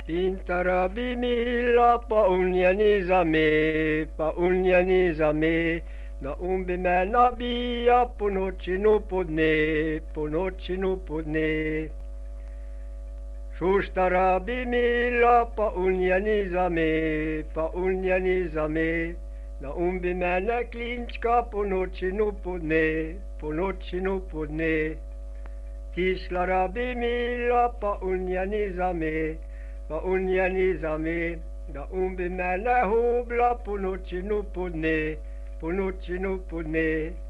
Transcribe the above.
Pintara bimila pa unyani zame, na umbi me nabija po noči no podne. Šuštara bimila pa unyani zame, na umbi mene klinčka po noči no podne. Tislara bimila pa unyani zame, da umbi mene hubla po noči no podne.